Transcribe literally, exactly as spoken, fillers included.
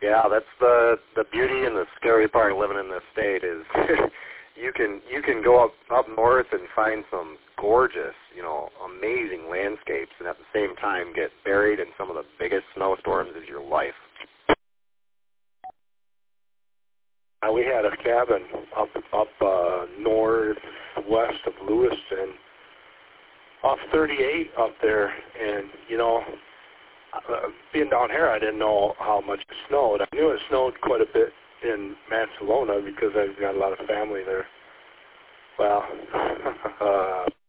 Yeah, that's the the beauty and the scary part of living in this state is you can you can go up up north and find some gorgeous, you know, amazing landscapes, and at the same time get buried in some of the biggest snowstorms of your life. Uh, we had a cabin up up uh, northwest of Lewiston, off thirty-eight up there, and you know, uh, being down here, I didn't know how much it snowed. I knew it snowed quite a bit in Mansalona because I've got a lot of family there. Well, uh,